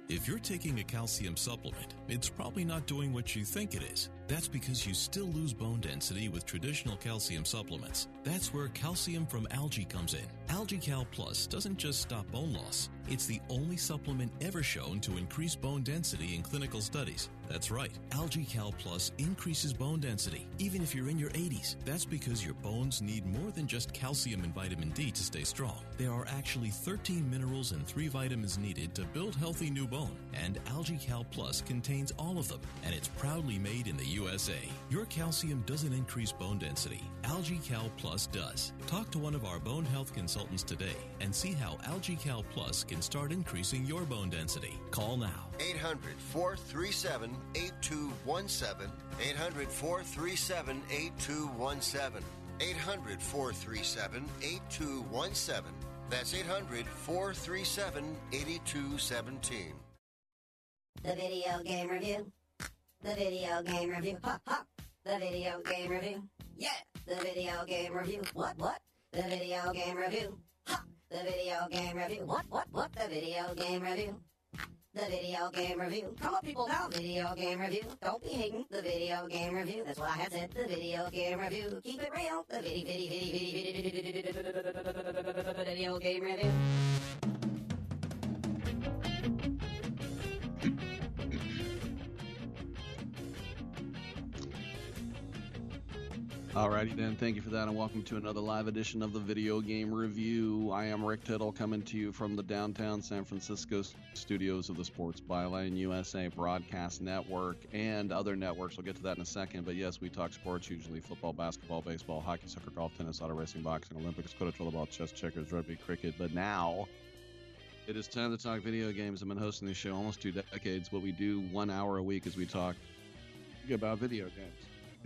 If you're taking a calcium supplement, it's probably not doing what you think it is. That's because you still lose bone density with traditional calcium supplements. That's where calcium from algae comes in. AlgaeCal Plus doesn't just stop bone loss. It's the only supplement ever shown to increase bone density in clinical studies. That's right. AlgaeCal Plus increases bone density, even if you're in your 80s. That's because your bones need more than just calcium and vitamin D to stay strong. There are actually 13 minerals and 3 vitamins needed to build healthy new bone. And AlgaeCal Plus contains all of them, and it's proudly made in the USA. Your calcium doesn't increase bone density. AlgaeCal Plus does. Talk to one of our bone health consultants today and see how AlgaeCal Plus can start increasing your bone density. Call now. 800-437-8217. 800-437-8217. 800-437-8217. That's 800-437-8217. The video game review. The video game review. Hop, hop. The video game review. Yeah. The video game review. What? The video game review. Ha. The video game review. What? The video game review. The video game review. Come on, people, now. Video game review. Don't be hating. The video game review. That's what I had said. The video game review. Keep it real. The video game review. Alrighty then, thank you for that, and welcome to another live edition of the Video Game Review. I am Rick Tittle, coming to you from the downtown San Francisco studios of the Sports Byline USA Broadcast Network and other networks. We'll get to that in a second, but yes, we talk sports, usually football, basketball, baseball, hockey, soccer, golf, tennis, auto racing, boxing, Olympics, quarter rollerball, chess, checkers, rugby, cricket, but now it is time to talk video games. I've been hosting this show almost 2 decades. What we do 1 hour a week is we talk about video games.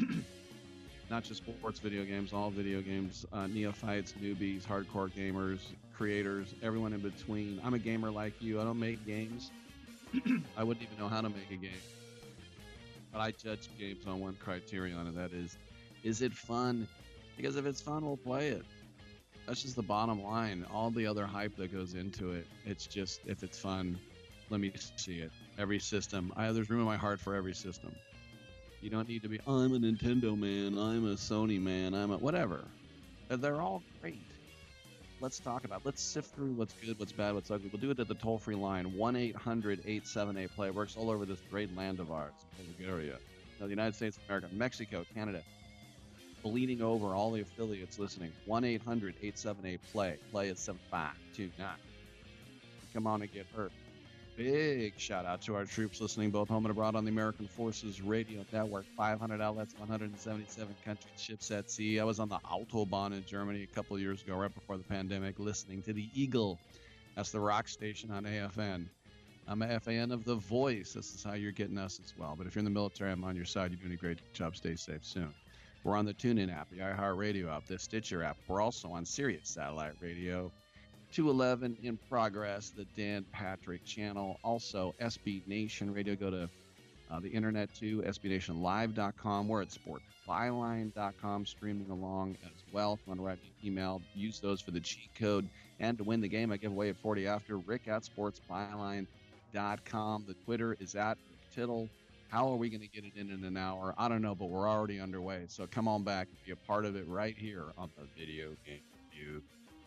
Not just sports video games, all video games, neophytes, newbies, hardcore gamers, creators, everyone in between. I'm a gamer like you. I don't make games. I wouldn't even know how to make a game. But I judge games on one criterion, and that is it fun? Because if it's fun, we'll play it. That's just the bottom line. All the other hype that goes into it, it's just, if it's fun, let me see it. Every system. There's room in my heart for every system. You don't need to be, I'm a Nintendo man, I'm a Sony man, I'm a whatever. They're all great. Let's talk about it. Let's sift through what's good, what's bad, what's ugly. We'll do it at the toll-free line, 1-800-878-PLAY. It works all over this great land of ours, Bulgaria, the United States of America, Mexico, Canada, bleeding over all the affiliates listening. 1-800-878-PLAY. Play at 7529. Come on and get hurt. Big shout out to our troops listening both home and abroad on the American Forces Radio Network. 500 outlets, 177 countries, ships at sea. I was on the Autobahn in Germany a couple of years ago, right before the pandemic, listening to the Eagle. That's the rock station on AFN. I'm a FAN of The Voice. This is how you're getting us as well. But if you're in the military, I'm on your side. You're doing a great job. Stay safe soon. We're on the TuneIn app, the iHeartRadio app, the Stitcher app. We're also on Sirius Satellite Radio. 211 in progress, the Dan Patrick channel. Also, SB Nation Radio. Go to the internet too, sbnationlive.com. We're at sportbyline.com, streaming along as well. If you want to write me an email, use those for the cheat code. And to win the game, I give away at 40 after, Rick at sportsbyline.com. The Twitter is at Tittle. How are we going to get it in an hour? I don't know, but we're already underway. So come on back and be a part of it right here on the Video Game Review.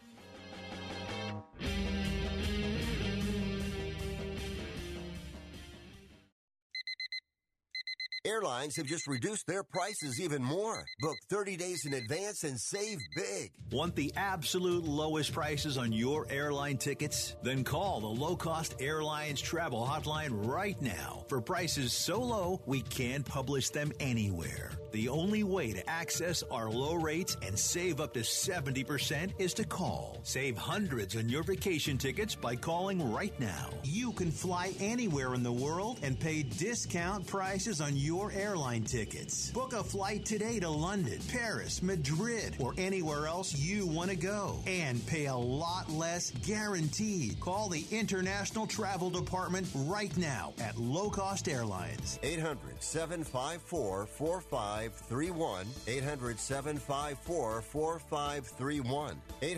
Airlines have just reduced their prices even more. Book 30 days in advance and save big. Want the absolute lowest prices on your airline tickets? Then call the Low Cost Airlines Travel Hotline right now for prices so low we can't publish them anywhere. The only way to access our low rates and save up to 70% is to call. Save hundreds on your vacation tickets by calling right now. You can fly anywhere in the world and pay discount prices on your your airline tickets. Book a flight today to London, Paris, Madrid, or anywhere else you want to go. And pay a lot less guaranteed. Call the International Travel Department right now at Low Cost Airlines. 800-754-4531. 800-754-4531.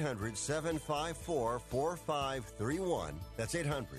800-754-4531. That's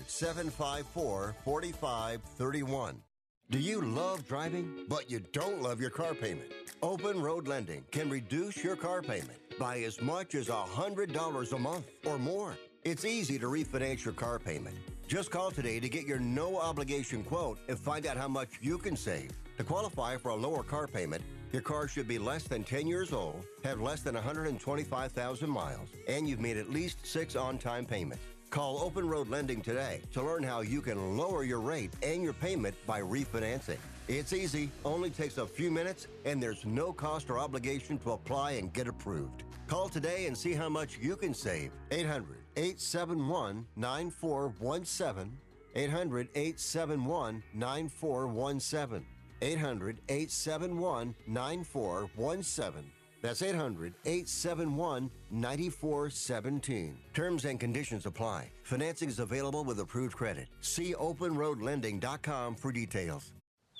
800-754-4531. Do you love driving, but you don't love your car payment? Open Road Lending can reduce your car payment by as much as $100 a month or more. It's easy to refinance your car payment. Just call today to get your no-obligation quote and find out how much you can save. To qualify for a lower car payment, your car should be less than 10 years old, have less than 125,000 miles, and you've made at least 6 on-time payments. Call Open Road Lending today to learn how you can lower your rate and your payment by refinancing. It's easy, only takes a few minutes, and there's no cost or obligation to apply and get approved. Call today and see how much you can save. 800-871-9417. 800-871-9417. 800-871-9417. That's 800-871-9417. Terms and conditions apply. Financing is available with approved credit. See openroadlending.com for details.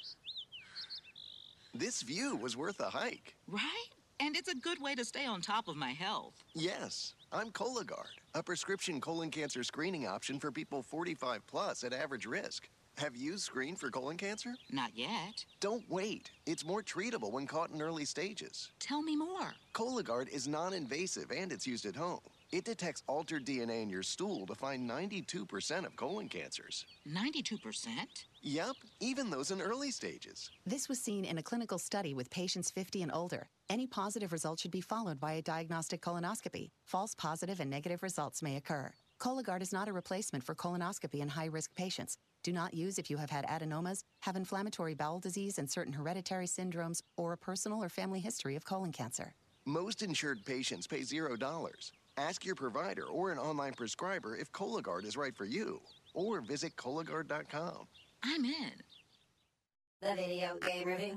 This view was worth a hike. Right? And it's a good way to stay on top of my health. Yes, I'm Cologuard, a prescription colon cancer screening option for people 45 plus at average risk. Have you screened for colon cancer? Not yet. Don't wait. It's more treatable when caught in early stages. Tell me more. Cologuard is non-invasive and it's used at home. It detects altered DNA in your stool to find 92% of colon cancers. 92%? Yep, even those in early stages. This was seen in a clinical study with patients 50 and older. Any positive result should be followed by a diagnostic colonoscopy. False positive and negative results may occur. Cologuard is not a replacement for colonoscopy in high-risk patients. Do not use if you have had adenomas, have inflammatory bowel disease and certain hereditary syndromes, or a personal or family history of colon cancer. Most insured patients pay $0. Ask your provider or an online prescriber if Cologuard is right for you, or visit Cologuard.com. I'm in. The Video Game Review.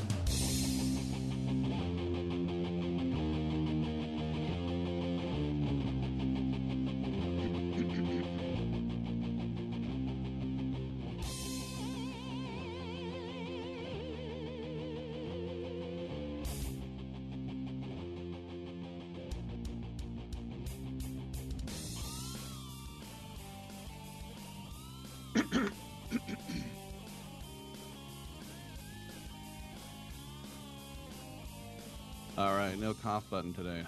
All right, no cough button today.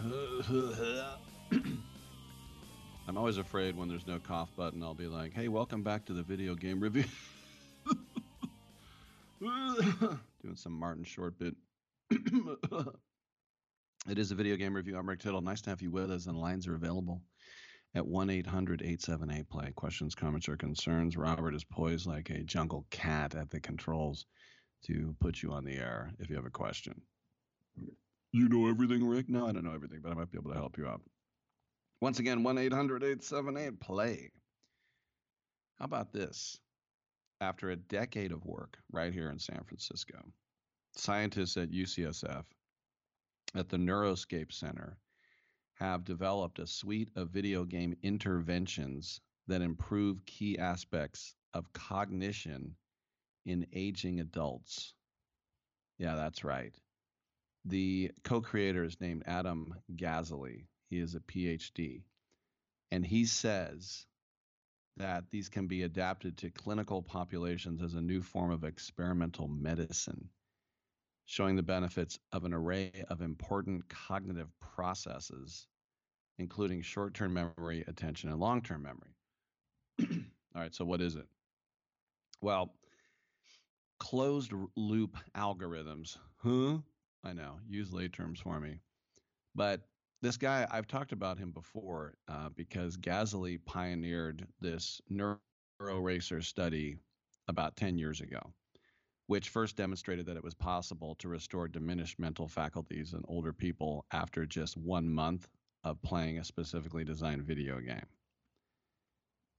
I'm always afraid when there's no cough button, I'll be like, hey, welcome back to the video game review. Doing some Martin Short bit. It is a video game review. I'm Rick Tittle. Nice to have you with us, and lines are available at 1-800-878-PLAY. Questions, comments, or concerns. Robert is poised like a jungle cat at the controls to put you on the air if you have a question. You know everything, Rick? No, I don't know everything, but I might be able to help you out. Once again, 1-800-878-PLAY. How about this? After a decade of work right here in San Francisco, scientists at UCSF at the Neuroscape Center have developed a suite of video game interventions that improve key aspects of cognition in aging adults. Yeah, that's right. The co-creator is named Adam Gazzaley. He is a PhD. And he says that these can be adapted to clinical populations as a new form of experimental medicine, showing the benefits of an array of important cognitive processes, including short-term memory, attention, and long-term memory. All right, so what is it? Well, closed-loop algorithms. Huh? I know, use lay terms for me. But this guy, I've talked about him before because Gazzaley pioneered this NeuroRacer study about 10 years ago, which first demonstrated that it was possible to restore diminished mental faculties in older people after just 1 month of playing a specifically designed video game.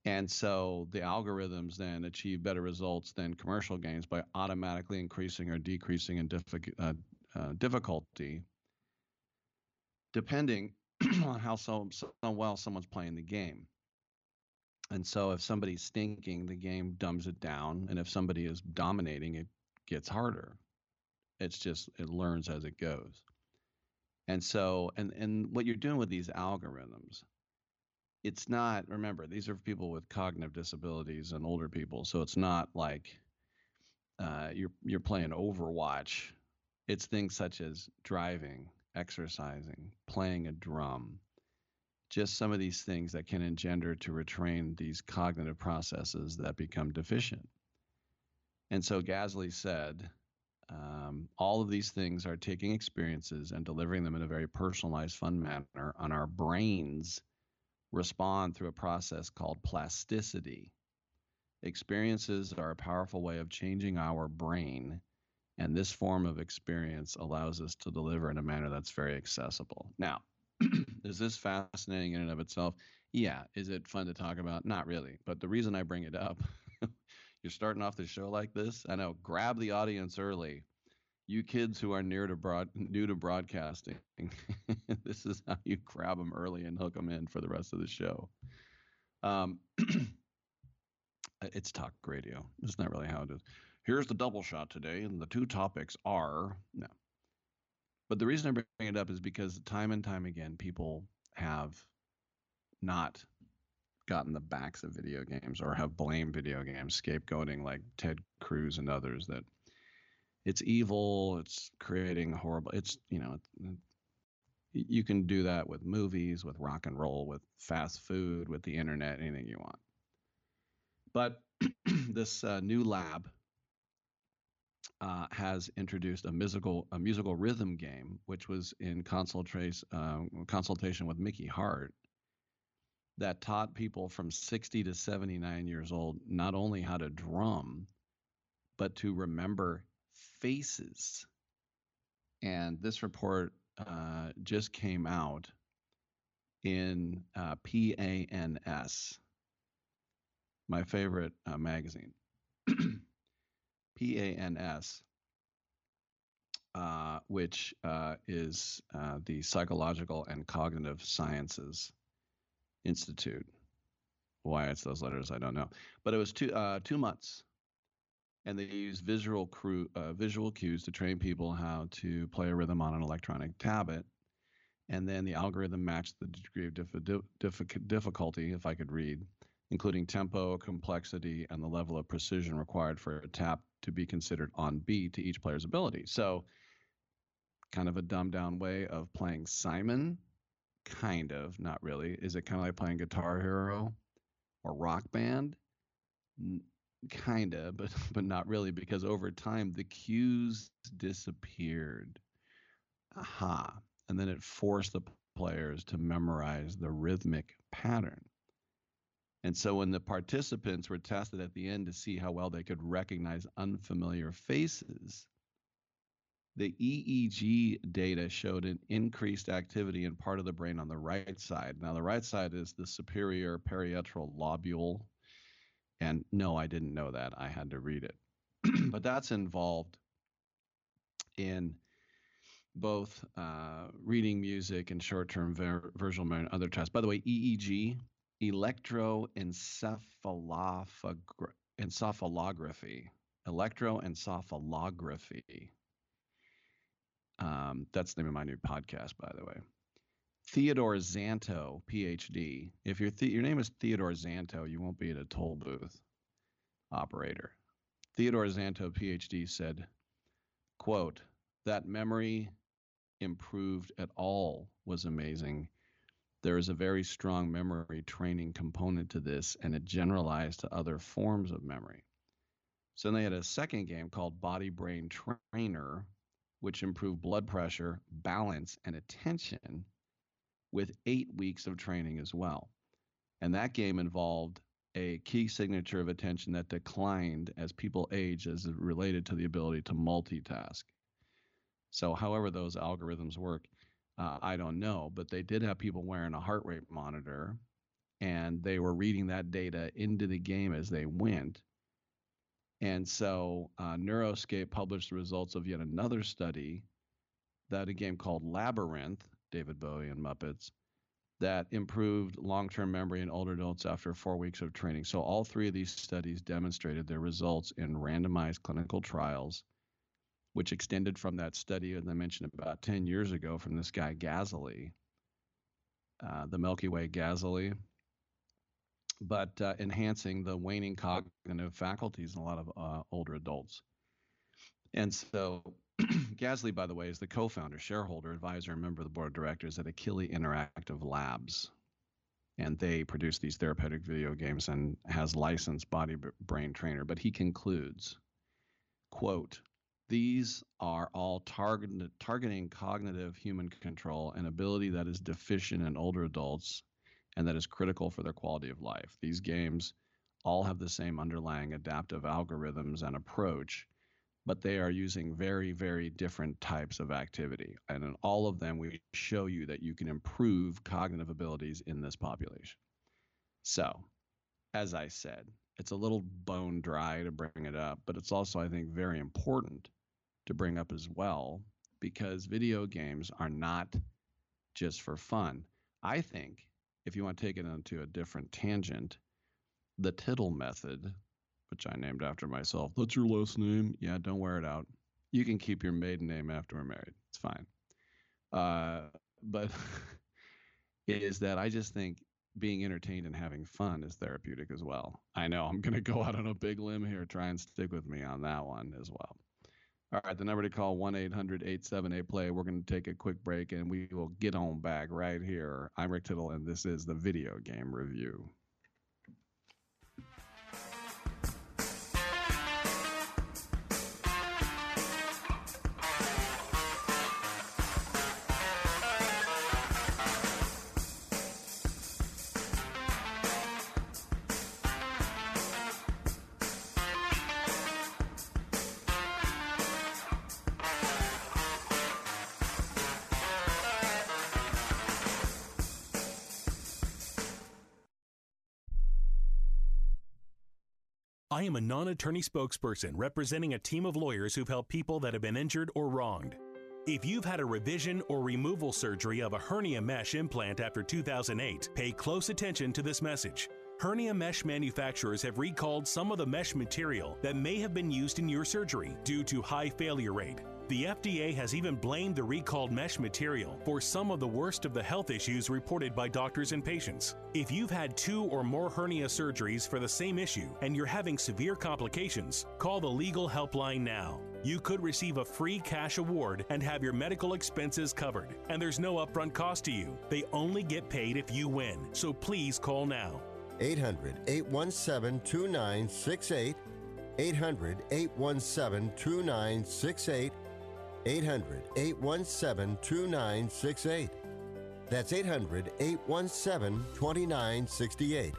And so the algorithms then achieve better results than commercial games by automatically increasing or decreasing in difficulty, depending on how well someone's playing the game. And so if somebody's stinking, the game dumbs it down. And if somebody is dominating, it gets harder. It learns as it goes. And so, and what you're doing with these algorithms, it's not, remember, these are people with cognitive disabilities and older people. So it's not like you're playing Overwatch. It's things such as driving, exercising, playing a drum, just some of these things that can engender to retrain these cognitive processes that become deficient. And so Gasly said, all of these things are taking experiences and delivering them in a very personalized, fun manner, and our brains respond through a process called plasticity. Experiences are a powerful way of changing our brain, and this form of experience allows us to deliver in a manner that's very accessible. Now, is this fascinating in and of itself? Yeah. Is it fun to talk about? Not really. But the reason I bring it up, you're starting off the show like this. I know, grab the audience early. You kids who are new to broadcasting, this is how you grab them early and hook them in for the rest of the show. It's talk radio. It's not really how it is. Here's the double shot today, and the two topics are no. But the reason I bring it up is because time and time again, people have not gotten the backs of video games or have blamed video games, scapegoating like Ted Cruz and others that it's evil, it's creating horrible. It's, you can do that with movies, with rock and roll, with fast food, with the internet, anything you want. But this new lab has introduced a musical rhythm game, which was in consultation with Mickey Hart, that taught people from 60 to 79 years old not only how to drum, but to remember faces. And this report just came out in PANS, my favorite magazine. PANS, which is the Psychological and Cognitive Sciences Institute. Why it's those letters, I don't know. But it was 2 months, and they used visual cues to train people how to play a rhythm on an electronic tablet, and then the algorithm matched the degree of difficulty, if I could read, including tempo, complexity, and the level of precision required for a tap to be considered on beat to each player's ability. So kind of a dumbed down way of playing Simon, kind of, not really. Is it kind of like playing Guitar Hero or Rock Band? Kind of, but not really, because over time the cues disappeared. Aha. And then it forced the players to memorize the rhythmic pattern. And so when the participants were tested at the end to see how well they could recognize unfamiliar faces, the EEG data showed an increased activity in part of the brain on the right side. Now, the right side is the superior parietal lobule. And no, I didn't know that. I had to read it. But that's involved in both reading music and short-term visual memory and other tests. By the way, EEG, electroencephalography. That's the name of my new podcast, by the way. Theodore Zanto, PhD. If your name is Theodore Zanto, you won't be at a toll booth operator. Theodore Zanto, PhD, said, quote, that memory improved at all was amazing. There is a very strong memory training component to this, and it generalized to other forms of memory. So they had a second game called Body Brain Trainer, which improved blood pressure, balance, and attention with 8 weeks of training as well. And that game involved a key signature of attention that declined as people age as it related to the ability to multitask. So however those algorithms work, I don't know, but they did have people wearing a heart rate monitor and they were reading that data into the game as they went. And so Neuroscape published the results of yet another study, that a game called Labyrinth, David Bowie and Muppets, that improved long-term memory in older adults after 4 weeks of training. So all three of these studies demonstrated their results in randomized clinical trials, which extended from that study, as I mentioned, about 10 years ago from this guy Gazzaley, the Milky Way Gazzaley, but enhancing the waning cognitive faculties in a lot of older adults. And so Gazzaley, by the way, is the co-founder, shareholder, advisor, and member of the board of directors at Achille Interactive Labs. And they produce these therapeutic video games and has licensed body brain trainer. But he concludes, quote, "These are all targeting cognitive human control, an ability that is deficient in older adults and that is critical for their quality of life. These games all have the same underlying adaptive algorithms and approach, but they are using very, very different types of activity. And in all of them, we show you that you can improve cognitive abilities in this population." So, as I said, it's a little bone dry to bring it up, but it's also, I think, very important to bring up as well, because video games are not just for fun. I think, if you want to take it into a different tangent, the Tittle method, which I named after myself. That's your last name? Yeah, don't wear it out. You can keep your maiden name after we're married. It's fine. But is that I just think being entertained and having fun is therapeutic as well. I know I'm going to go out on a big limb here. Try and stick with me on that one as well. All right, the number to call, 1-800-878-PLAY. We're going to take a quick break, and we will get on back right here. I'm Rick Tittle, and this is the Video Game Review. I am a non-attorney spokesperson representing a team of lawyers who've helped people that have been injured or wronged. If you've had a revision or removal surgery of a hernia mesh implant after 2008, pay close attention to this message. Hernia mesh manufacturers have recalled some of the mesh material that may have been used in your surgery due to high failure rate. The FDA has even blamed the recalled mesh material for some of the worst of the health issues reported by doctors and patients. If you've had 2 or more hernia surgeries for the same issue and you're having severe complications, call the legal helpline now. You could receive a free cash award and have your medical expenses covered. And there's no upfront cost to you. They only get paid if you win. So please call now. 800-817-2968. 800-817-2968. 800-817-2968. That's 800-817-2968.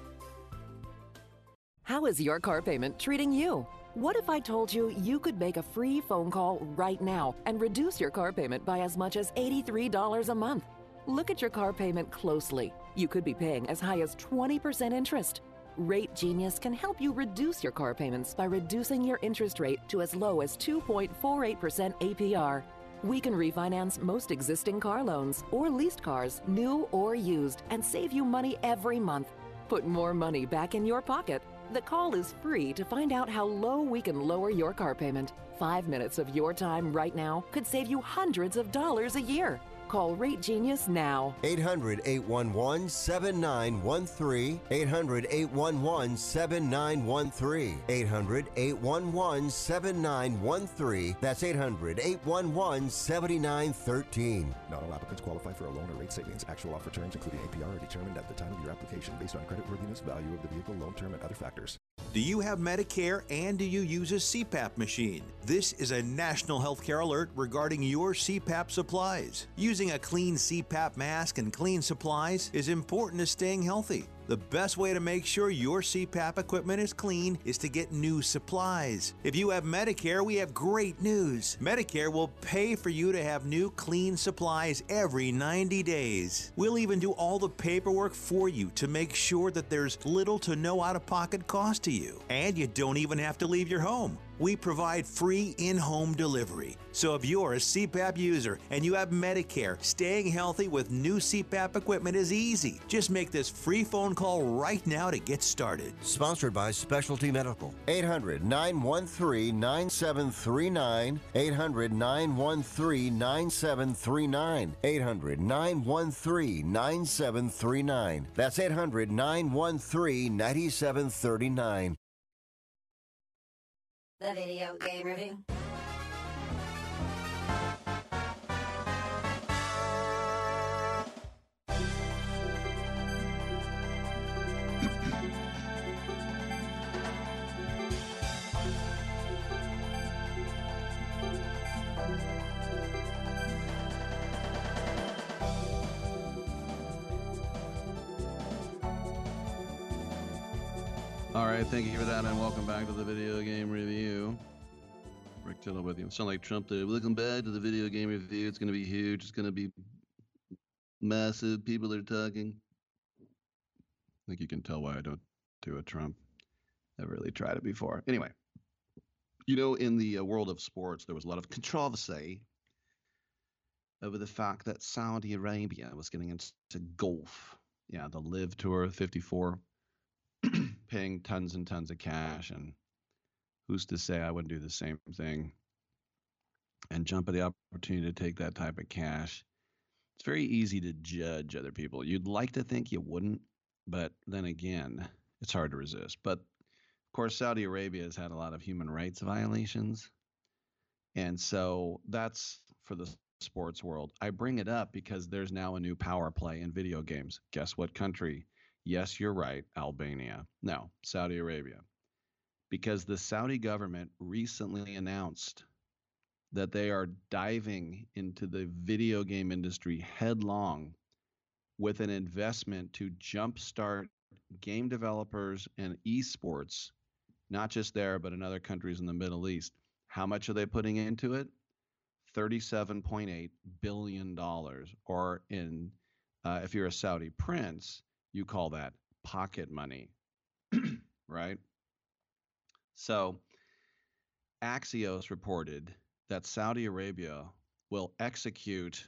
How is your car payment treating you? What if I told you you could make a free phone call right now and reduce your car payment by as much as $83 a month? Look at your car payment closely. You could be paying as high as 20% interest. Rate Genius can help you reduce your car payments by reducing your interest rate to as low as 2.48% APR. We can refinance most existing car loans or leased cars, new or used, and save you money every month. Put more money back in your pocket. The call is free to find out how low we can lower your car payment. 5 minutes of your time right now could save you hundreds of dollars a year. Call Rate Genius now. 800-811-7913. 800-811-7913. 800-811-7913. That's 800-811-7913. Not all applicants qualify for a loan or rate savings. Actual offer terms, including APR, are determined at the time of your application based on creditworthiness, value of the vehicle, loan term, and other factors. Do you have Medicare and do you use a CPAP machine? This is a national healthcare alert regarding your CPAP supplies. Using a clean CPAP mask and clean supplies is important to staying healthy. The best way to make sure your CPAP equipment is clean is to get new supplies. If you have Medicare, we have great news. Medicare will pay for you to have new clean supplies every 90 days. We'll even do all the paperwork for you to make sure that there's little to no out-of-pocket cost to you. And you don't even have to leave your home. We provide free in-home delivery. So if you're a CPAP user and you have Medicare, staying healthy with new CPAP equipment is easy. Just make this free phone call right now to get started. Sponsored by Specialty Medical. 800-913-9739. 800-913-9739. 800-913-9739. That's 800-913-9739. The Video Game Review. All right, thank you for that, and welcome back to the Video Game Review. Rick Tittle with you. Sound like Trump there. Welcome back to the Video Game Review. It's going to be huge. It's going to be massive. People are talking. I think you can tell why I don't do a Trump. I've really tried it before. Anyway, you know, in the world of sports, there was a lot of controversy over the fact that Saudi Arabia was getting into golf. Yeah, the Live Tour 54. Paying tons and tons of cash, and who's to say I wouldn't do the same thing and jump at the opportunity to take that type of cash. It's very easy to judge other people. You'd like to think you wouldn't, but then again, it's hard to resist. But of course, Saudi Arabia has had a lot of human rights violations, and so that's for the sports world. I bring it up because there's now a new power play in video games. Guess what country? Yes, you're right, Albania. No, Saudi Arabia. Because the Saudi government recently announced that they are diving into the video game industry headlong with an investment to jumpstart game developers and esports, not just there, but in other countries in the Middle East. How much are they putting into it? $37.8 billion. Or if you're a Saudi prince, you call that pocket money, right? So Axios reported that Saudi Arabia will execute,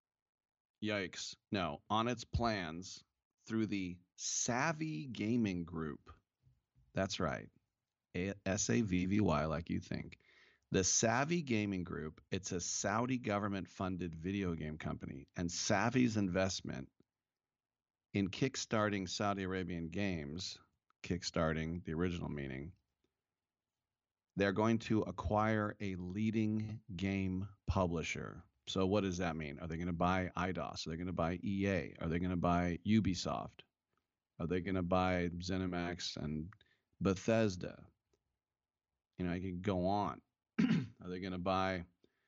on its plans through the Savvy Gaming Group. That's right, Savvy, like you think. The Savvy Gaming Group, it's a Saudi government-funded video game company, and Savvy's investment in kickstarting Saudi Arabian games, kickstarting, the original meaning, they're going to acquire a leading game publisher. So what does that mean? Are they going to buy Eidos? Are they going to buy EA? Are they going to buy Ubisoft? Are they going to buy ZeniMax and Bethesda? You know, I could go on. Are they going to buy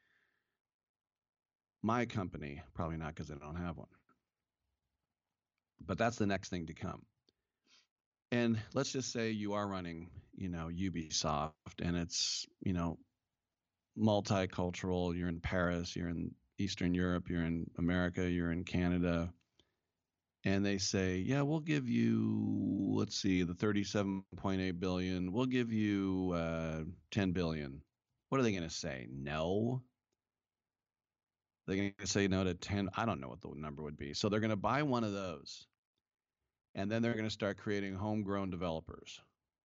my company? Probably not, because I don't have one. But that's the next thing to come. And let's just say you are running, Ubisoft, and it's, multicultural. You're in Paris, you're in Eastern Europe, you're in America, you're in Canada. And they say, yeah, we'll give you, let's see, the $37.8 billion. We'll give you $10 billion. What are they going to say? No? They're going to say no to 10. I don't know what the number would be. So they're going to buy one of those. And then they're going to start creating homegrown developers.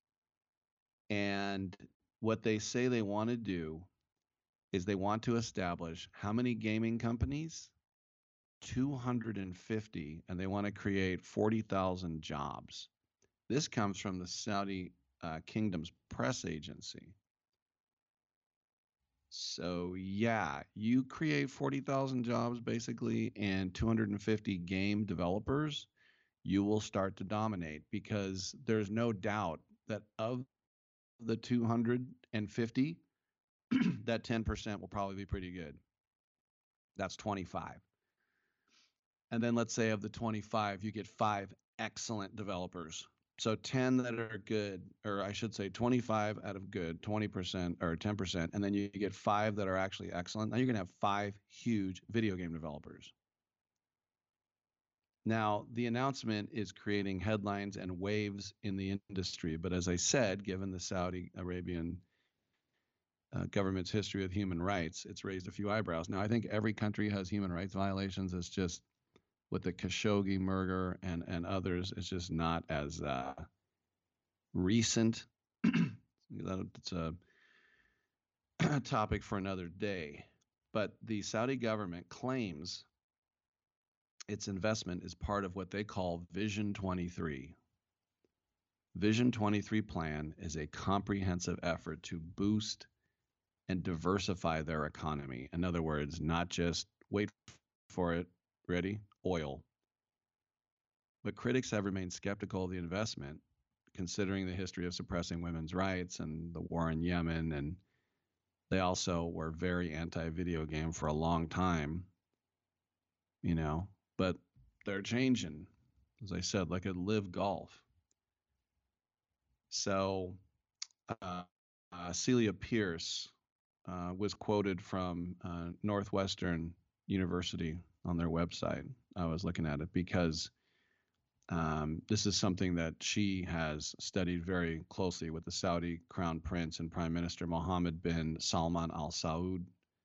And what they say they want to do is they want to establish how many gaming companies? 250. And they want to create 40,000 jobs. This comes from the Saudi Kingdom's press agency. So yeah, you create 40,000 jobs basically and 250 game developers, you will start to dominate, because there's no doubt that of the 250, that 10% will probably be pretty good. That's 25. And then let's say of the 25, you get 5 excellent developers. So 10 that are good, or I should say 25 out of good, 20% or 10%, and then you get 5 that are actually excellent. Now you're going to have 5 huge video game developers. Now, the announcement is creating headlines and waves in the industry. But as I said, given the Saudi Arabian government's history with human rights, it's raised a few eyebrows. Now, I think every country has human rights violations. It's just with the Khashoggi murder and others, it's just not as recent. It's a topic for another day. But the Saudi government claims its investment is part of what they call Vision 23. Vision 23 plan is a comprehensive effort to boost and diversify their economy. In other words, not just wait for it, ready, oil. But critics have remained skeptical of the investment, considering the history of suppressing women's rights and the war in Yemen. And they also were very anti-video game for a long time, but they're changing, as I said, like a live golf. So Celia Pierce was quoted from Northwestern University on their website. I was looking at it because this is something that she has studied very closely with the Saudi Crown Prince and Prime Minister Mohammed bin Salman Al Saud.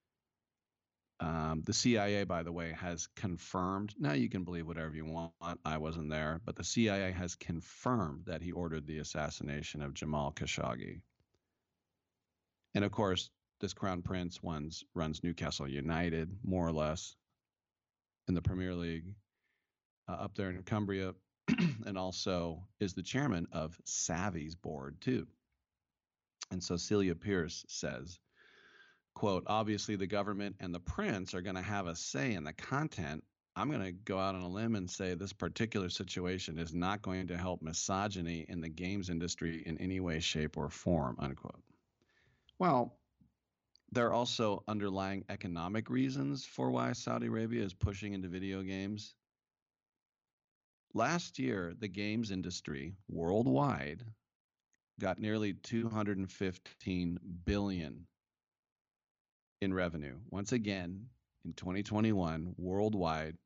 The CIA, by the way, has confirmed. Now you can believe whatever you want. I wasn't there, but the CIA has confirmed that he ordered the assassination of Jamal Khashoggi. And of course, this Crown Prince runs Newcastle United, more or less, in the Premier League up there in Cumbria, and also is the chairman of Savvy's board, too. And so Celia Pierce says, quote, obviously the government and the prince are going to have a say in the content. I'm going to go out on a limb and say this particular situation is not going to help misogyny in the games industry in any way, shape, or form, unquote. Well, there are also underlying economic reasons for why Saudi Arabia is pushing into video games. Last year, the games industry worldwide got nearly $215 billion in revenue. Once again, in 2021, worldwide,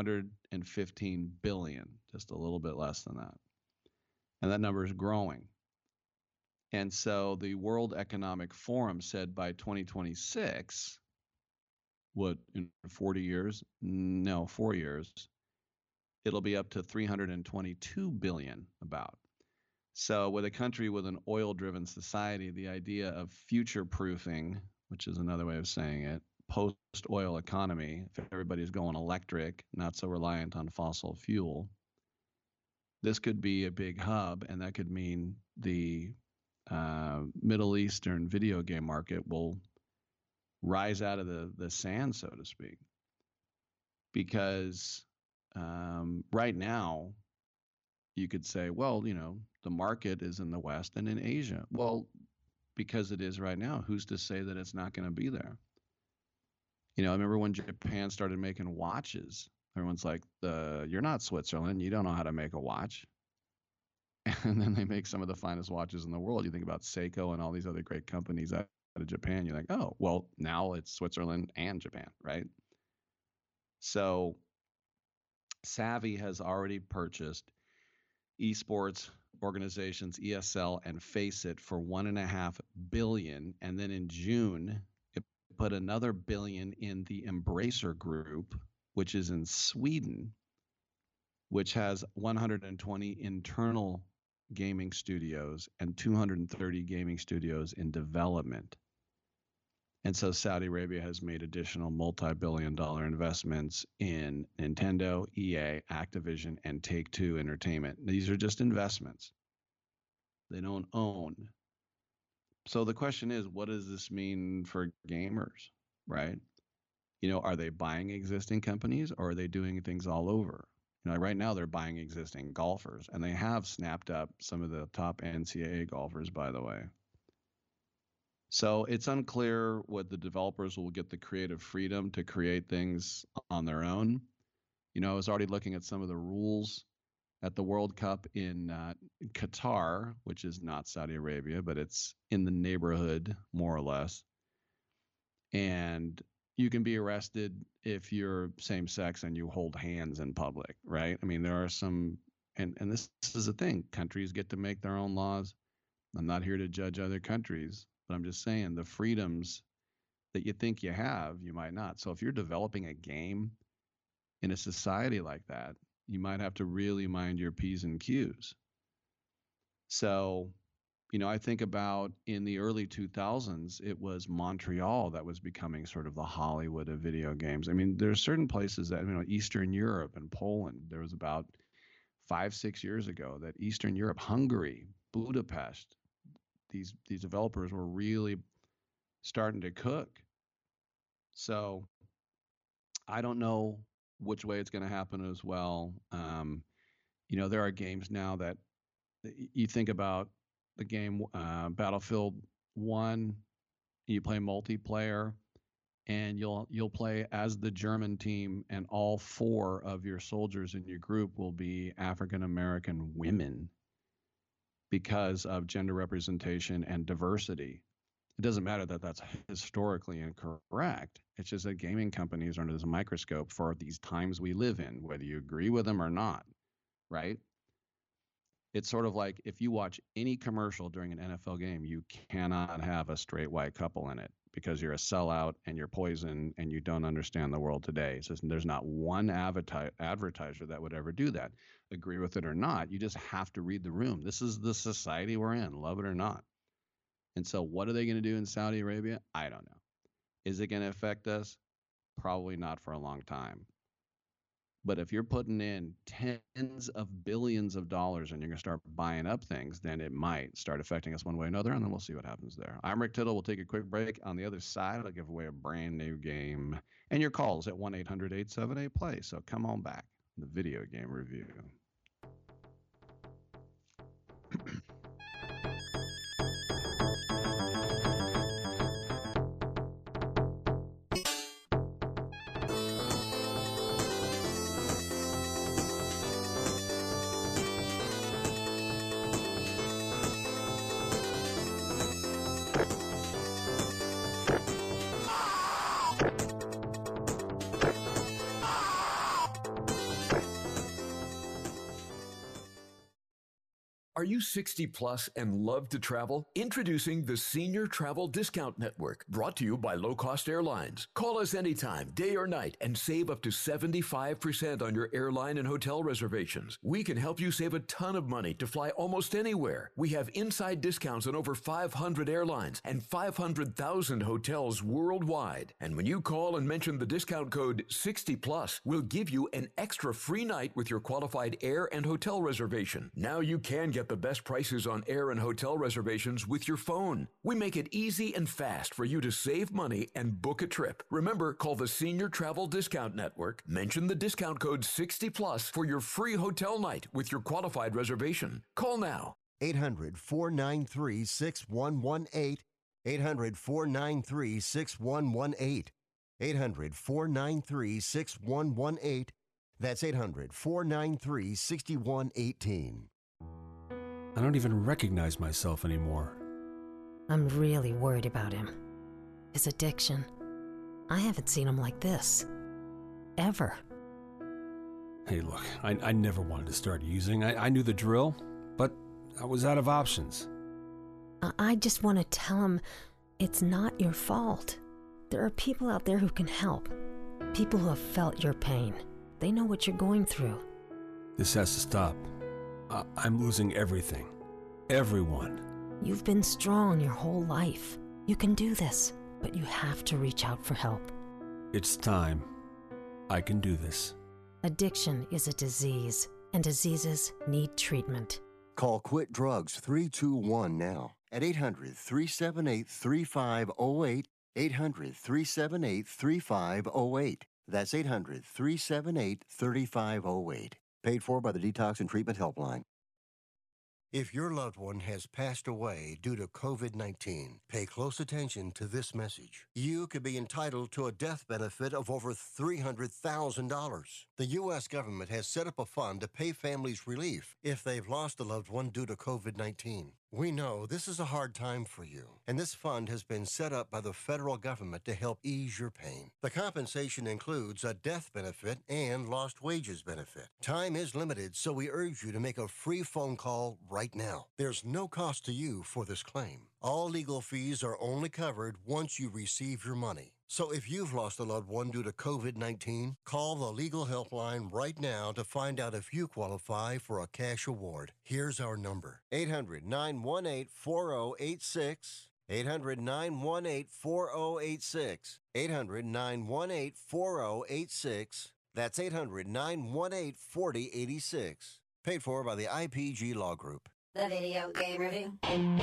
$215 billion, just a little bit less than that. And that number is growing. And so the World Economic Forum said by 2026, what, in 40 years? No, 4 years. It'll be up to 322 billion about. So with a country with an oil-driven society, the idea of future-proofing, which is another way of saying it, post-oil economy, if everybody's going electric, not so reliant on fossil fuel, this could be a big hub, and that could mean the Middle Eastern video game market will rise out of the sand, so to speak. Because right now, you could say, well, the market is in the West and in Asia. Well, because it is right now, who's to say that it's not going to be there? I remember when Japan started making watches, everyone's like, you're not Switzerland. You don't know how to make a watch. And then they make some of the finest watches in the world. You think about Seiko and all these other great companies out of Japan. You're like, oh, well, now it's Switzerland and Japan, right? So Savvy has already purchased esports organizations, ESL and Faceit, for $1.5 billion. And then in June, it put another $1 billion in the Embracer Group, which is in Sweden, which has 120 internal gaming studios and 230 gaming studios in development. And so Saudi Arabia has made additional multi-billion-dollar investments in Nintendo, EA, Activision, and Take-Two Entertainment. These are just investments. They don't own. So the question is, what does this mean for gamers, right? Are they buying existing companies, or are they doing things all over? Right now they're buying existing golfers, and they have snapped up some of the top NCAA golfers, by the way. So it's unclear what the developers will get the creative freedom to create things on their own. I was already looking at some of the rules at the World Cup in Qatar, which is not Saudi Arabia, but it's in the neighborhood, more or less. And you can be arrested if you're same sex and you hold hands in public, right? I mean, there are some, and this is the thing, countries get to make their own laws. I'm not here to judge other countries, but I'm just saying the freedoms that you think you have, you might not. So if you're developing a game in a society like that, you might have to really mind your P's and Q's. So, I think about in the early 2000s, it was Montreal that was becoming sort of the Hollywood of video games. I mean, there are certain places that, Eastern Europe and Poland, there was about 5-6 years ago that Eastern Europe, Hungary, Budapest, these developers were really starting to cook. So I don't know which way it's going to happen as well. There are games now that you think about the game Battlefield 1, you play multiplayer, and you'll play as the German team, and all 4 of your soldiers in your group will be African American women because of gender representation and diversity. It doesn't matter that that's historically incorrect. It's just that gaming companies are under this microscope for these times we live in, whether you agree with them or not, right? It's sort of like if you watch any commercial during an NFL game, you cannot have a straight white couple in it because you're a sellout and you're poison and you don't understand the world today. So there's not one advertiser that would ever do that. Agree with it or not, you just have to read the room. This is the society we're in, love it or not. And so what are they going to do in Saudi Arabia? I don't know. Is it going to affect us? Probably not for a long time. But if you're putting in tens of billions of dollars and you're going to start buying up things, then it might start affecting us one way or another, and then we'll see what happens there. I'm Rick Tittle. We'll take a quick break. On the other side, I'll give away a brand new game. And your calls at 1-800-878-PLAY. So come on back. The video game review. Are you 60 plus and love to travel? Introducing the Senior Travel Discount Network, brought to you by Low Cost Airlines. Call us anytime, day or night, and save up to 75% on your airline and hotel reservations. We can help you save a ton of money to fly almost anywhere. We have inside discounts on over 500 airlines and 500,000 hotels worldwide. And when you call and mention the discount code 60 plus, we'll give you an extra free night with your qualified air and hotel reservation. Now you can get the best prices on air and hotel reservations with your phone. We make it easy and fast for you to save money and book a trip. Remember, call the Senior Travel Discount Network, mention the discount code 60 plus for your free hotel night with your qualified reservation. Call now. 800-493-6118. 800-493-6118. 800-493-6118. That's 800-493-6118. I don't even recognize myself anymore. I'm really worried about him. His addiction. I haven't seen him like this. Ever. Hey, look, I never wanted to start using. I knew the drill, but I was out of options. I just want to tell him it's not your fault. There are people out there who can help. People who have felt your pain. They know what you're going through. This has to stop. I'm losing everything. Everyone. You've been strong your whole life. You can do this, but you have to reach out for help. It's time. I can do this. Addiction is a disease, and diseases need treatment. Call Quit Drugs 321 now at 800-378-3508. 800-378-3508. That's 800-378-3508. Paid for by the Detox and Treatment Helpline. If your loved one has passed away due to COVID-19, pay close attention to this message. You could be entitled to a death benefit of over $300,000. The U.S. government has set up a fund to pay families relief if they've lost a loved one due to COVID-19. We know this is a hard time for you, and this fund has been set up by the federal government to help ease your pain. The compensation includes a death benefit and lost wages benefit. Time is limited, so we urge you to make a free phone call right now. There's no cost to you for this claim. All legal fees are only covered once you receive your money. So if you've lost a loved one due to COVID-19, call the legal helpline right now to find out if you qualify for a cash award. Here's our number: 800-918-4086. 800-918-4086. 800-918-4086. That's 800-918-4086. Paid for by the IPG Law Group. The Video Game Review.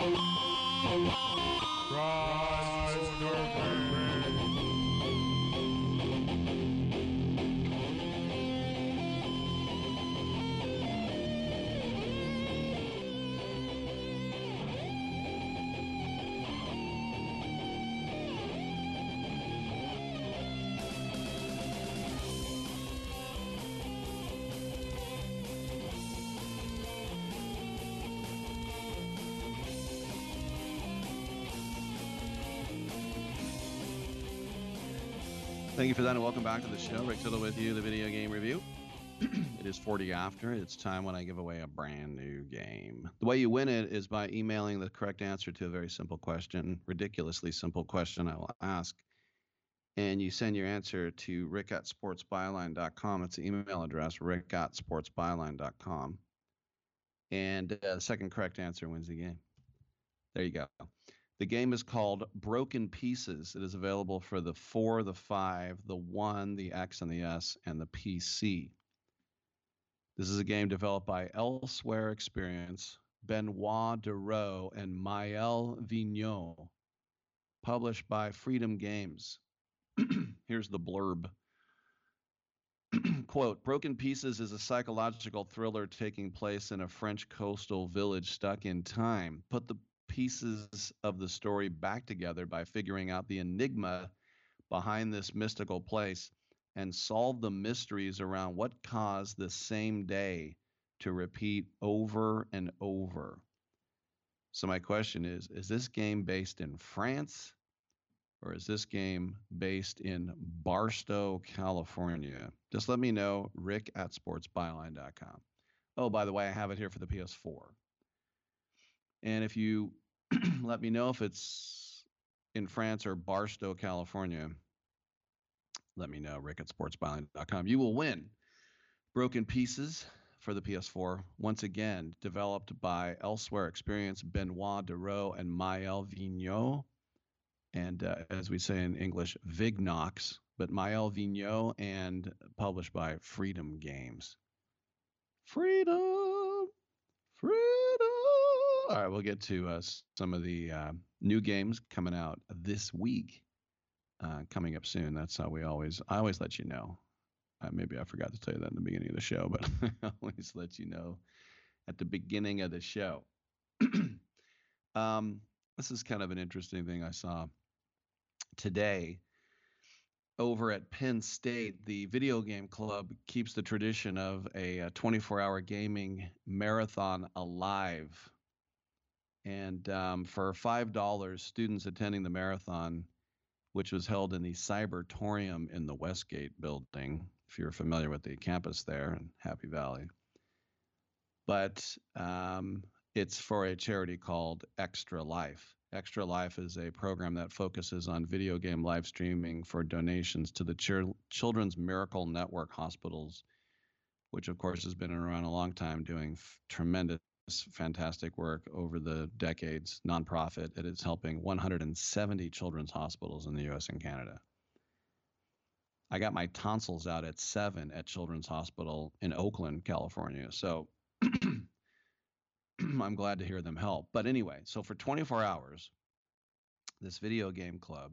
Thank you for that, and welcome back to the show. Rick Tittle with you, the Video Game Review. It is 40 after. It's time when I give away a brand new game. The way you win it is by emailing the correct answer to a very simple question, ridiculously simple question I will ask. And you send your answer to rick@sportsbyline.com. It's the email address, rick@sportsbyline.com. And the second correct answer wins the game. There you go. The game is called Broken Pieces. It is available for the 4, the 5, the 1, the X and the S, and the PC. This is a game developed by Elsewhere Experience, Benoit Deroux, and Maël Vigneault, published by Freedom Games. Here's the blurb. Quote, Broken Pieces is a psychological thriller taking place in a French coastal village stuck in time. Put the pieces of the story back together by figuring out the enigma behind this mystical place and solve the mysteries around what caused the same day to repeat over and over. So my question is this game based in France, or is this game based in Barstow, California? Just let me know, rick@sportsbyline.com. Oh, by the way, I have it here for the PS4. And if you let me know if it's in France or Barstow, California, let me know, rick@sportsbyline.com. You will win Broken Pieces for the PS4. Once again, developed by Elsewhere Experience, Benoit Deroux, and Maël Vigneault. And as we say in English, Vignox, but Maël Vigneault, and published by Freedom Games. Freedom! All right, we'll get to some of the new games coming out this week, coming up soon. That's how I always let you know. Maybe I forgot to tell you that in the beginning of the show, but I always let you know at the beginning of the show. This is kind of an interesting thing I saw today. Over at Penn State, the video game club keeps the tradition of a 24-hour gaming marathon alive. And for $5, students attending the marathon, which was held in the Cybertorium in the Westgate building, if you're familiar with the campus there in Happy Valley. But it's for a charity called Extra Life. Extra Life is a program that focuses on video game live streaming for donations to the Children's Miracle Network hospitals, which of course has been around a long time, doing tremendous, fantastic work over the decades. Nonprofit. It is helping 170 children's hospitals in the U.S. and Canada. I got my tonsils out at 7 at Children's Hospital in Oakland, California. So I'm glad to hear them help. But anyway, so for 24 hours, this video game club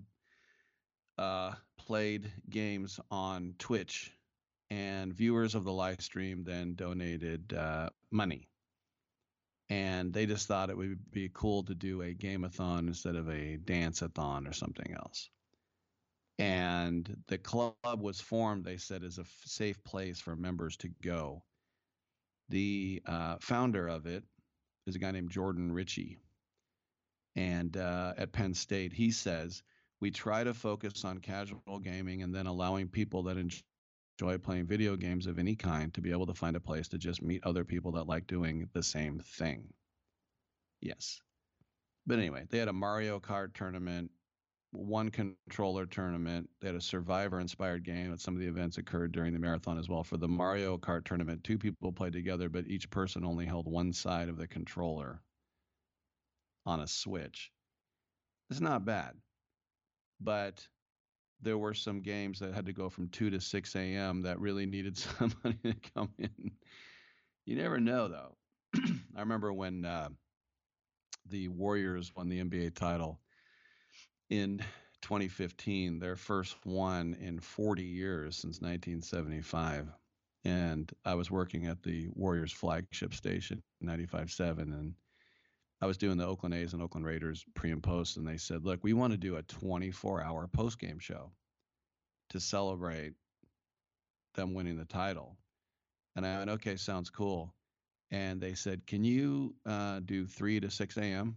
played games on Twitch, and viewers of the live stream then donated money. And they just thought it would be cool to do a game-a-thon instead of a dance-a-thon or something else. And the club was formed, they said, as a safe place for members to go. The founder of it is a guy named Jordan Ritchie. And at Penn State, he says, we try to focus on casual gaming and then allowing people that enjoy playing video games of any kind to be able to find a place to just meet other people that like doing the same thing. Yes. But anyway, they had a Mario Kart tournament, one controller tournament. They had a Survivor-inspired game, and some of the events occurred during the marathon as well. For the Mario Kart tournament, 2 people played together, but each person only held one side of the controller on a Switch. It's not bad, but there were some games that had to go from 2 to 6 a.m. that really needed somebody to come in. You never know, though. I remember when the Warriors won the NBA title in 2015, their first one in 40 years since 1975. And I was working at the Warriors flagship station, 95.7, and I was doing the Oakland A's and Oakland Raiders pre and post, and they said, look, we want to do a 24-hour post-game show to celebrate them winning the title. And I went, okay, sounds cool. And they said, can you do 3 to 6 a.m.?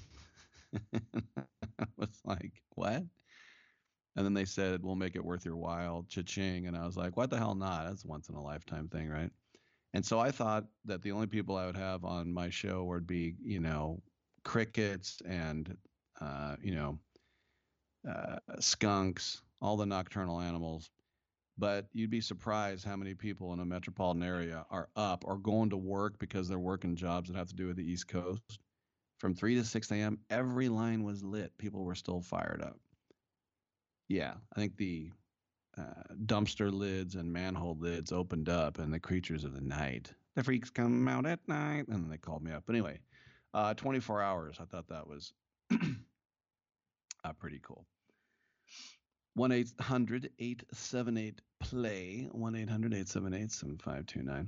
I was like, what? And then they said, we'll make it worth your while, cha-ching. And I was like, what the hell not? That's a once in a lifetime thing, right? And so I thought that the only people I would have on my show would be, crickets and, skunks, all the nocturnal animals. But you'd be surprised how many people in a metropolitan area are up or going to work because they're working jobs that have to do with the East Coast. From 3 to 6 a.m., every line was lit. People were still fired up. Yeah, I think the dumpster lids and manhole lids opened up, and the creatures of the night, the freaks come out at night, and then they called me up. But anyway, 24 hours. I thought that was pretty cool. 1-800-878-PLAY, 1-800-878-7529.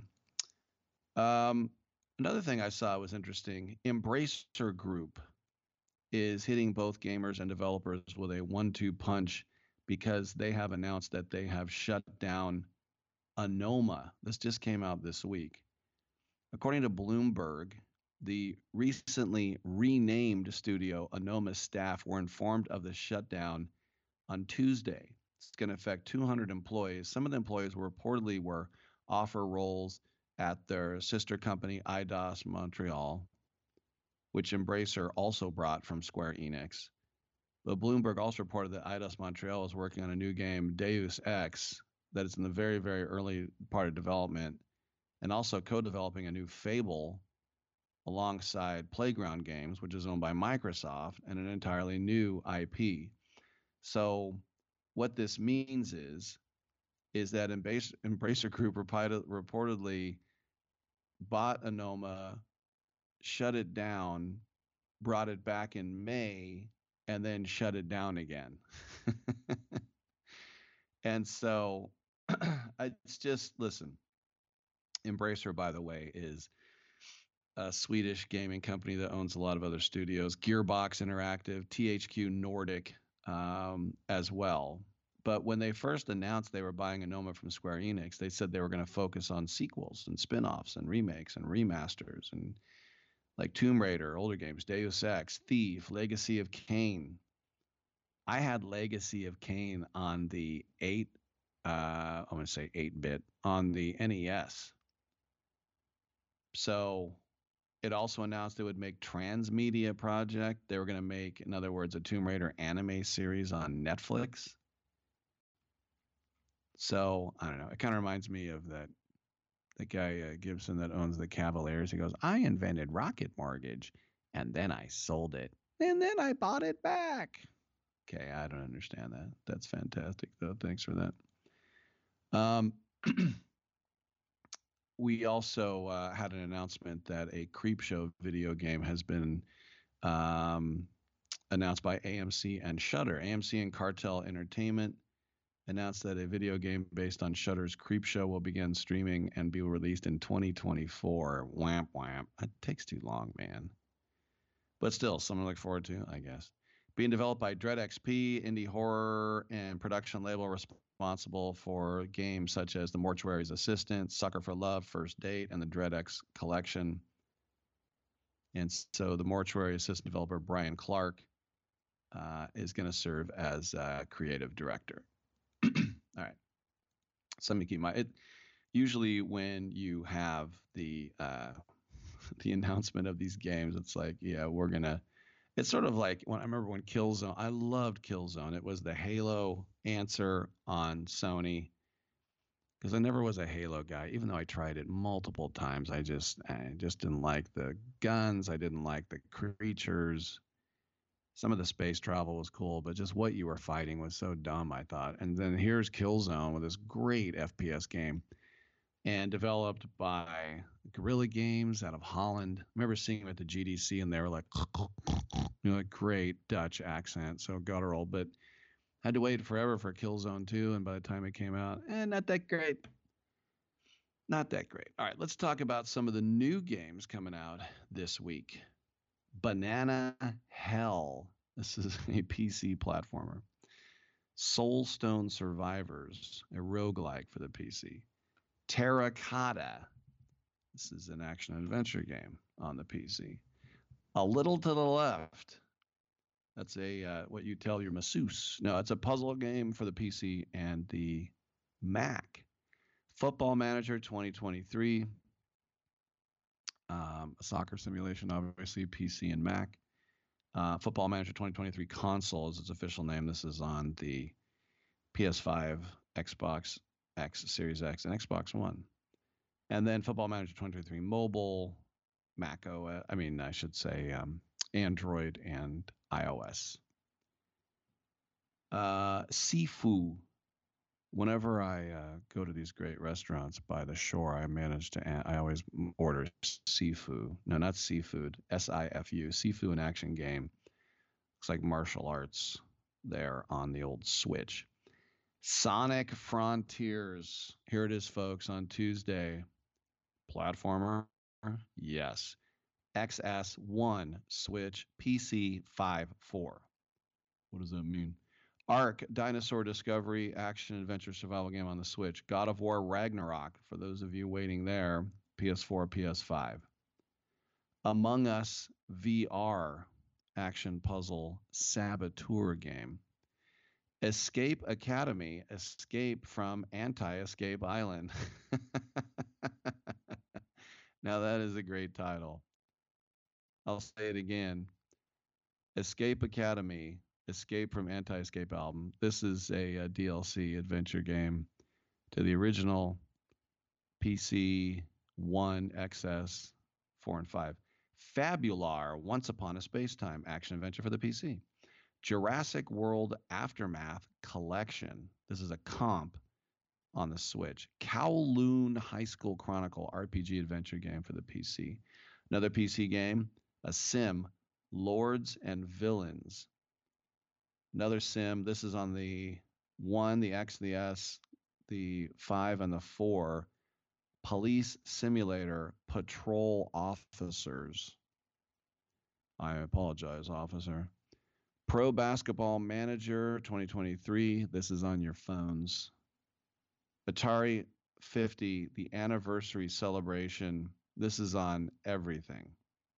Another thing I saw was interesting. Embracer Group is hitting both gamers and developers with a 1-2 punch because they have announced that they have shut down Anoma. This just came out this week. According to Bloomberg, the recently renamed studio Anoma staff were informed of the shutdown on Tuesday. It's going to affect 200 employees. Some of the employees reportedly were offer roles at their sister company, Eidos Montreal, which Embracer also brought from Square Enix. But Bloomberg also reported that Eidos Montreal is working on a new game, Deus Ex, that is in the very, very early part of development, and also co-developing a new Fable alongside Playground Games, which is owned by Microsoft, and an entirely new IP. So what this means is that Embracer Group reportedly bought Anoma, shut it down, brought it back in May, and then shut it down again. And so it's just, listen, Embracer, by the way, is a Swedish gaming company that owns a lot of other studios, Gearbox Interactive, THQ Nordic as well. But when they first announced they were buying Anoma from Square Enix, they said they were going to focus on sequels and spin-offs and remakes and remasters and like Tomb Raider, older games, Deus Ex, Thief, Legacy of Kain. I had Legacy of Kain on the 8-bit, on the NES. So it also announced it would make Transmedia Project. They were going to make, in other words, a Tomb Raider anime series on Netflix. So, I don't know. It kind of reminds me of the guy Gibson that owns the Cavaliers. He goes, I invented Rocket Mortgage, and then I sold it, and then I bought it back. Okay, I don't understand that. That's fantastic, though. Thanks for that. We also had an announcement that a Creepshow video game has been announced by AMC and Shudder. AMC and Cartel Entertainment announced that a video game based on Shudder's Creepshow will begin streaming and be released in 2024. Whamp, whamp. It takes too long, man. But still, something to look forward to, I guess. Being developed by Dread XP, indie horror and production label responsible for games such as The Mortuary's Assistant, Sucker for Love, First Date, and the Dread X Collection. And so the Mortuary Assistant developer Brian Clark is going to serve as creative director. All right. Something to keep in mind. Usually when you have the announcement of these games, it's like, yeah, we're going to. It's sort of like when I remember when Killzone. I loved Killzone. It was the Halo answer on Sony. Because I never was a Halo guy, even though I tried it multiple times. I just didn't like the guns. I didn't like the creatures. Some of the space travel was cool, but just what you were fighting was so dumb, I thought. And then here's Killzone with this great FPS game, and developed by Guerrilla Games out of Holland. I remember seeing them at the GDC, and they were like, like great Dutch accent, so guttural, but had to wait forever for Killzone 2, and by the time it came out, not that great. Not that great. All right, let's talk about some of the new games coming out this week. Banana Hell. This is a PC platformer. Soulstone Survivors, a roguelike for the PC. Terracotta. This is an action-adventure game on the PC. A Little to the Left. That's a what you tell your masseuse. No, it's a puzzle game for the PC and the Mac. Football Manager 2023. A soccer simulation, obviously, PC and Mac. Football Manager 2023 console is its official name. This is on the PS5, Xbox X, Series X, and Xbox One. And then Football Manager 2023 mobile, Mac OS, I should say Android and iOS. Sifu. Whenever I go to these great restaurants by the shore, I always order Sifu. No, not seafood. SIFU. Sifu, an action game. Looks like martial arts there on the old Switch. Sonic Frontiers. Here it is, folks, on Tuesday. Platformer? Yes. XS1, Switch, PC 5.4. What does that mean? Ark, Dinosaur Discovery, action adventure survival game on the Switch. God of War Ragnarok, for those of you waiting there, PS4, PS5. Among Us VR, action puzzle saboteur game. Escape Academy, escape from Anti-Escape Island. Now that is a great title. I'll say it again. Escape Academy, escape from Anti-Escape Album. This is a DLC adventure game to the original PC 1, XS, 4, and 5. Fabular, Once Upon a Space-Time action adventure for the PC. Jurassic World Aftermath Collection. This is a comp on the Switch. Kowloon High School Chronicle RPG adventure game for the PC. Another PC game, a sim, Lords and Villains. Another sim. This is on the 1, the X, the S, the 5, and the 4. Police Simulator Patrol Officers. I apologize, officer. Pro Basketball Manager 2023. This is on your phones. Atari 50, the anniversary celebration. This is on everything.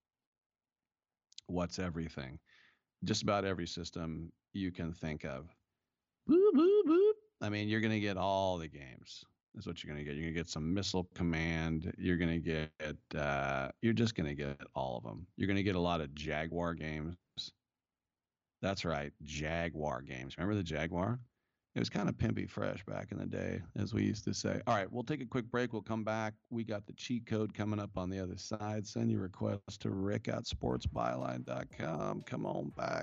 What's everything? Just about every system you can think of. Boop, boop, boop. You're going to get all the games. That's what you're going to get. You're going to get some Missile Command. You're going to get, you're just going to get all of them. You're going to get a lot of Jaguar games. That's right, Jaguar games. Remember the Jaguar? It was kind of pimpy fresh back in the day, as we used to say. All right, we'll take a quick break. We'll come back. We got the cheat code coming up on the other side. Send your requests to rick@sportsbyline.com. Come on back.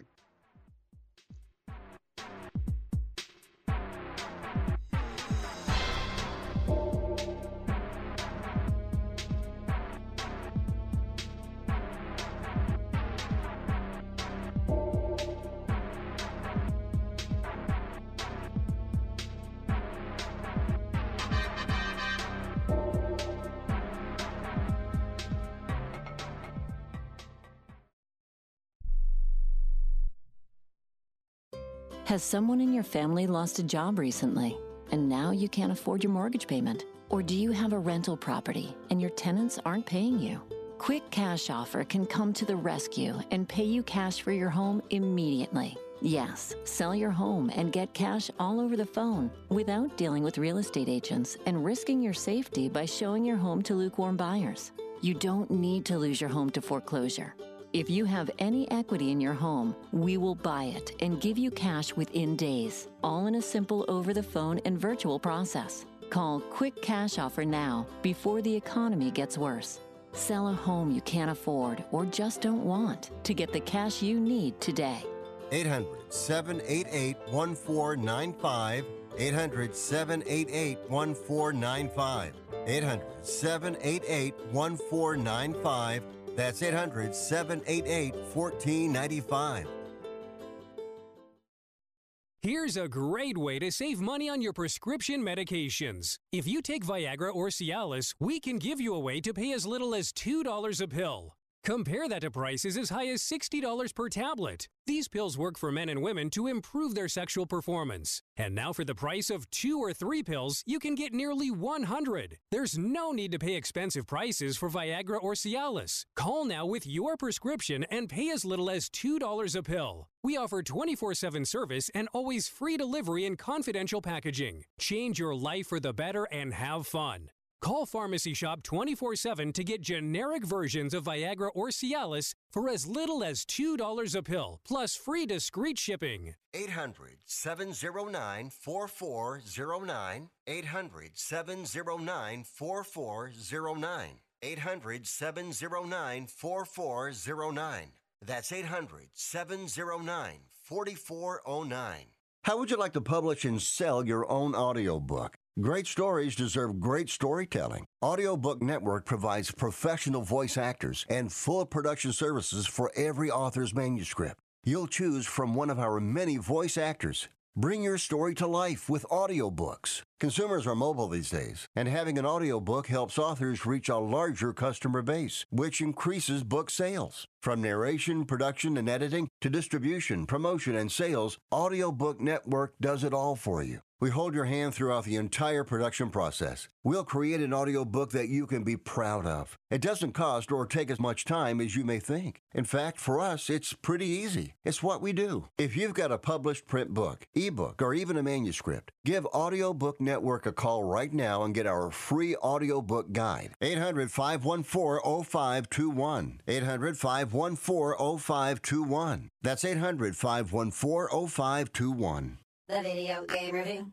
Has someone in your family lost a job recently, and now you can't afford your mortgage payment? Or do you have a rental property and your tenants aren't paying you? Quick Cash Offer can come to the rescue and pay you cash for your home immediately. Yes, sell your home and get cash all over the phone without dealing with real estate agents and risking your safety by showing your home to lukewarm buyers. You don't need to lose your home to foreclosure. If you have any equity in your home, we will buy it and give you cash within days, all in a simple over-the-phone and virtual process. Call Quick Cash Offer now before the economy gets worse. Sell a home you can't afford or just don't want to get the cash you need today. 800-788-1495. 800-788-1495. 800-788-1495. That's 800-788-1495. Here's a great way to save money on your prescription medications. If you take Viagra or Cialis, we can give you a way to pay as little as $2 a pill. Compare that to prices as high as $60 per tablet. These pills work for men and women to improve their sexual performance. And now for the price of 2 or 3 pills, you can get nearly 100. There's no need to pay expensive prices for Viagra or Cialis. Call now with your prescription and pay as little as $2 a pill. We offer 24/7 service and always free delivery and confidential packaging. Change your life for the better and have fun. Call Pharmacy Shop 24/7 to get generic versions of Viagra or Cialis for as little as $2 a pill, plus free discreet shipping. 800-709-4409. 800-709-4409. 800-709-4409. That's 800-709-4409. How would you like to publish and sell your own audiobook? Great stories deserve great storytelling. Audiobook Network provides professional voice actors and full production services for every author's manuscript. You'll choose from one of our many voice actors. Bring your story to life with audiobooks. Consumers are mobile these days, and having an audiobook helps authors reach a larger customer base, which increases book sales. From narration, production, and editing to distribution, promotion, and sales, Audiobook Network does it all for you. We hold your hand throughout the entire production process. We'll create an audiobook that you can be proud of. It doesn't cost or take as much time as you may think. In fact, for us, it's pretty easy. It's what we do. If you've got a published print book, ebook, or even a manuscript, give Audiobook Network a call right now and get our free audiobook guide. 800-514-0521. 800-514-0521. That's 800-514-0521. The Video Game Review.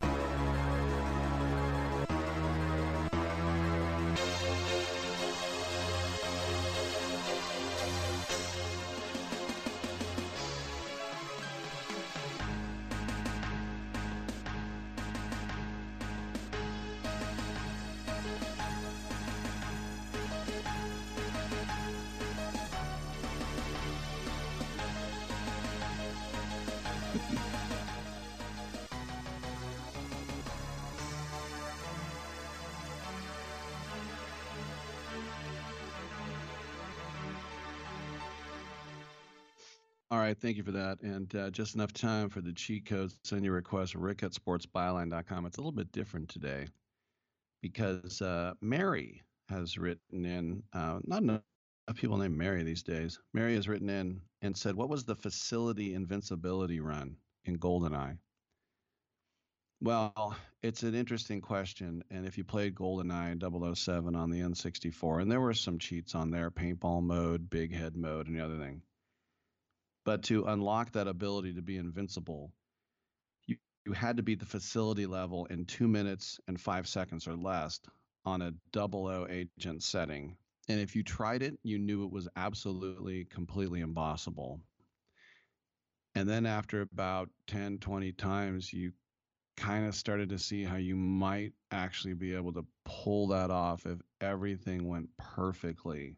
All right, thank you for that. And just enough time for the cheat codes. Send your request, Rick at sportsbyline.com. It's a little bit different today because Mary has written in, not enough people named Mary these days. Mary has written in and said, what was the facility invincibility run in GoldenEye? Well, it's an interesting question. And if you played GoldenEye 007 on the N64, and there were some cheats on there, paintball mode, big head mode, and the other thing. But to unlock that ability to be invincible, you had to beat the facility level in 2 minutes and 5 seconds or less on a 00 agent setting. And if you tried it, you knew it was absolutely, completely impossible. And then after about 10, 20 times, you kind of started to see how you might actually be able to pull that off if everything went perfectly.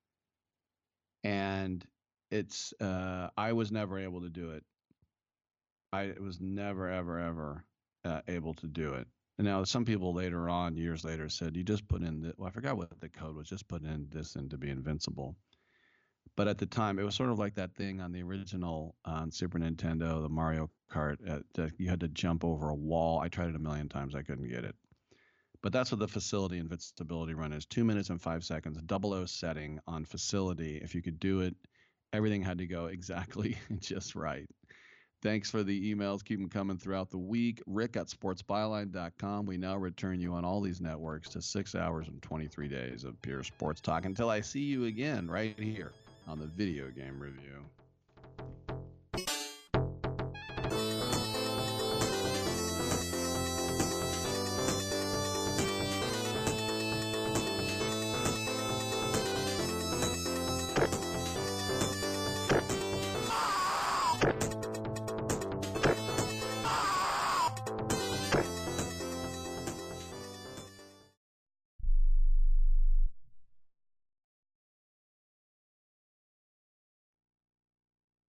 And it's I was never able to do it. I was never, ever able to do it. And now some people later on, years later, said, you just put in, I forgot what the code was, just put in this in to be invincible. But at the time, it was sort of like that thing on the original on Super Nintendo, the Mario Kart. You had to jump over a wall. I tried it a million times. I couldn't get it. But that's what the facility invincibility run is. 2 minutes and 5 seconds, 00 setting on facility. If you could do it, everything had to go exactly just right. Thanks for the emails. Keep them coming throughout the week. Rick@sportsbyline.com. We now return you on all these networks to 6 hours and 23 days of pure sports talk. Until I see you again right here on the Video Game Review.